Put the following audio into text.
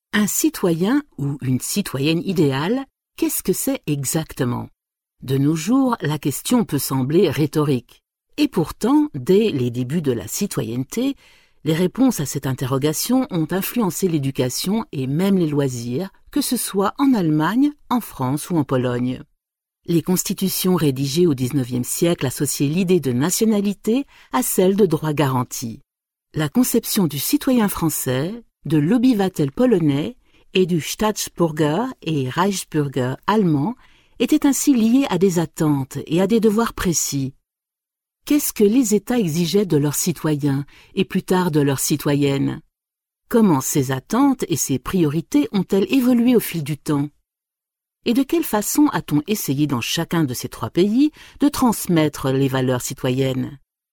Un citoyen ou une citoyenne idéale, qu'est-ce que c'est exactement? De nos jours, la question peut sembler rhétorique. Et pourtant, dès les débuts de la citoyenneté, les réponses à cette interrogation ont influencé l'éducation et même les loisirs, que ce soit en Allemagne, en France ou en Pologne. Les constitutions rédigées au XIXe siècle associaient l'idée de nationalité à celle de droit garanti. La conception du citoyen français, de l'Obywatel polonais et du Staatsbürger et Reichsbürger allemand était ainsi liée à des attentes et à des devoirs précis. Qu'est-ce que les États exigeaient de leurs citoyens et plus tard de leurs citoyennes? Comment ces attentes et ces priorités ont-elles évolué au fil du temps? Et de quelle façon a-t-on essayé dans chacun de ces trois pays de transmettre les valeurs citoyennes?